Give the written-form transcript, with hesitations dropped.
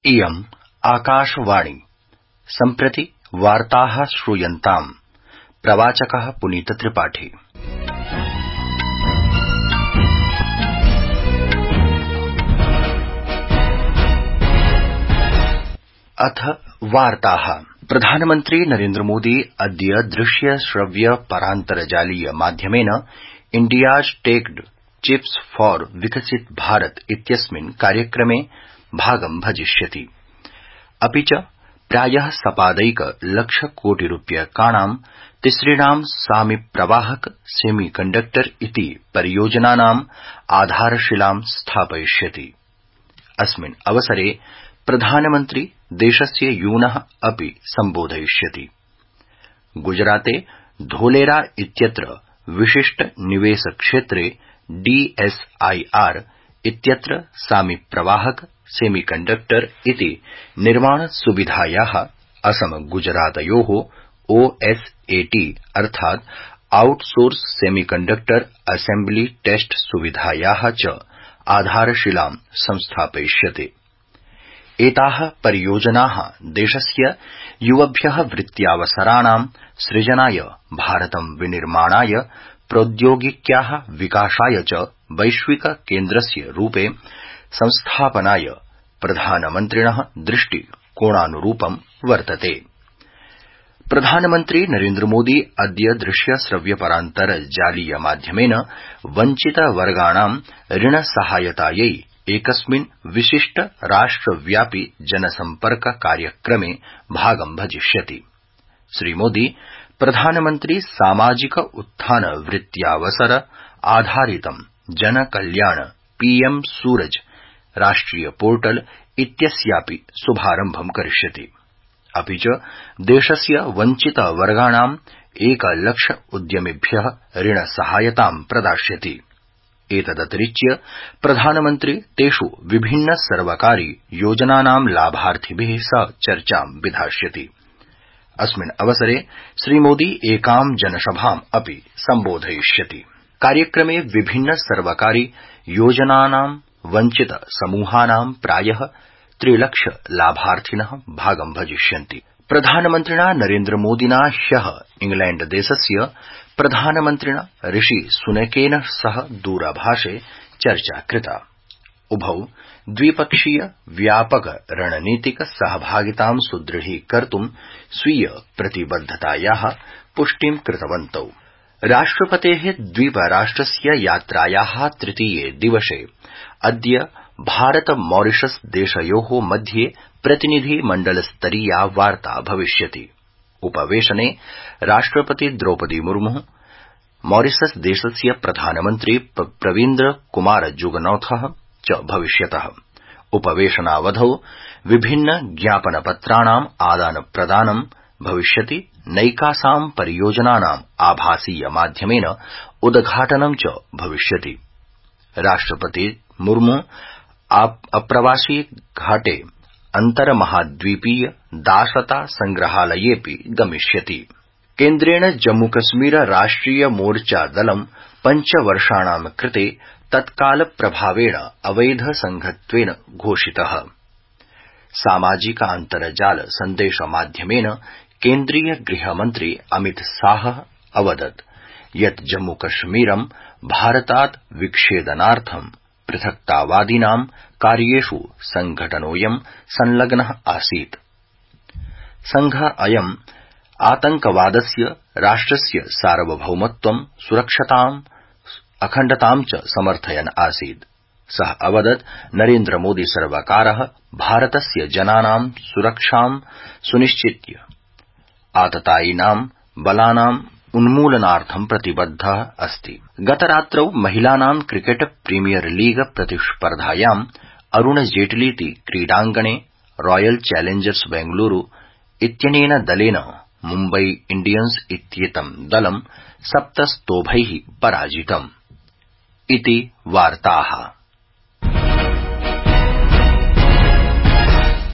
इयम् आकाशवाणी सम्प्रति वार्ताः श्रूयन्ताम्। प्रवाचकः पुनीत त्रिपाठी। अथ वार्ताः। प्रधानमन्त्री नरेन्द्र मोदी अद्य दृश्य श्रव्य परान्तर्जालीय माध्यमेन इंडियाज टेक् चिप्स फॉर विकसित भारत इत्यस्मिन् कार्यक्रमे भागं भजिष्यति। अपि च प्रायः सपादैक लक्ष कोटि रूप्यकाणां तिसृणां सामिप्रवाहक सेमीकण्डक्टर इति परियोजनानाम् आधारशिलां स्थापयिष्यति। अस्मिन् अवसरे प्रधानमन्त्री देशस्य यूनः अपि सम्बोधयिष्यति। गुजराते धोलेरा इत्यत्र विशिष्ट निवेश क्षेत्रे DSIR इत्यत्र सामिप्रवाहक सेमीकण्डक्टर इति निर्माण सुविधायाः असम गुजरातयोः OSAT अर्थात् आउटसोर्स सेमीकण्डक्टर असेम्बली टेस्ट सुविधायाः च आधारशिलां संस्थापयिष्यते। एताः परियोजनाः देशस्य युवभ्यः वृत्त्यावसराणां सृजनाय, भारतं विनिर्माणाय, प्रौद्योगिक्याः विकासाय च वैश्विक केन्द्रस्य रूपे संस्थापनाय प्रधानमन्त्रिणः दृष्टिकोणानुरूपं वर्तते। प्रधानमन्त्री नरेन्द्र मोदी अद्य दृश्य श्रव्य परान्तर्जालीय माध्यमेन वञ्चितवर्गाणां ऋणसहायतायै एकस्मिन् विशिष्ट राष्ट्रव्यापि जनसम्पर्क कार्यक्रमे भागं भजिष्यति। श्रीमोदी प्रधानमन्त्री सामाजिक उत्थान वृत्त्यावसर आधारितं जनकल्याण PM सूरज राष्ट्रिय पोर्टल इत्यस्यापि शुभारम्भं करिष्यति। अपि च देशस्य वञ्चितवर्गाणां 1 लक्ष उद्यमिभ्यः ऋणसहायतां प्रदास्यति। एतदतिरिच्य प्रधानमन्त्री तेषु विभिन्न सर्वकारि योजनानां लाभार्थिभिः सह चर्चां विधास्यति। अस्मिन् अवसरे श्रीमोदी एकां जनसभाम् अपि सम्बोधयिष्यति। कार्यक्रमे विभिन्न सर्वकारि योजनानां वञ्चित समूहानां प्रायः 3 लक्ष लाभार्थिनः भागं भजिष्यन्ति। प्रधानमन्त्रिणा नरेन्द्र मोदिना ह्यः इंग्लैण्डदेशस्य प्रधानमन्त्रिणा ऋषि सुनकेन सह दूरभाषे चर्चा कृता। उभौ द्विपक्षीय व्यापक रणनीतिक सहभागितां सुदृढीकर्तुं स्वीय प्रतिबद्धतायाः पुष्टिं कृतवन्तौ। राष्ट्रपतेः द्वीपराष्ट्रस्य यात्रायाः तृतीये दिवसे अद्य भारत मॉरिशस देशयोः मध्ये प्रतिनिधि मण्डलस्तरीया वार्ता भविष्यति। उपवेशने राष्ट्रपति द्रौपदी मुर्मुः, मॉरिशस देशस्य प्रधानमन्त्री प्रवीन्द्र कुमार जुगनौथः च भविष्यतः। उपवेशनावधौ विभिन्न ज्ञापनपत्राणां आदानप्रदानं भविष्यति। नैकासां परियोजनानां आभासीय माध्यमेन उद्घाटनं च भविष्यति। राष्ट्रपति मुर्मु अप्रवासी घाटे अन्तर्महाद्वीपीय दासता संग्रहालयेऽपि गमिष्यति। केन्द्रेण जम्मूकश्मीर राष्ट्रिय मोर्चा दलं 5 वर्षाणां कृते तत्कालप्रभावेण अवैध संघत्वेन घोषितः। सामाजिकान्तर्जाल सन्देशमाध्यमेन केन्द्रीय गृहमन्त्री अमित शाह अवदत् यत् जम्मूकश्मीरं भारतात् विच्छेदनार्थं पृथक्तावादिनां कार्येषु संघटनोऽयं संलग्नः आसीत्। संघ अयं आतंकवादस्य, राष्ट्रस्य सार्वभौमत्वं, सुरक्षताम्, अखण्डतां च समर्थयन् आसीत्। सः अवदत् नरेन्द्र मोदी सर्वकारः भारतस्य जनानां सुरक्षां सुनिश्चित्य आततायिनां बलानां उन्मूलनार्थं प्रतिबद्धः अस्ति। गतरात्रौ महिलानां क्रिकेट प्रीमियर लीग प्रतिस्पर्धायां अरुण जेटलीति क्रीडाङ्गणे रॉयल चैलेंजर्स बेंगलुरू इत्यनेन दलेन मुम्बई इंडियन्स इत्येतं दलं 7 स्तोभैः पराजितम्। इति वार्ताः।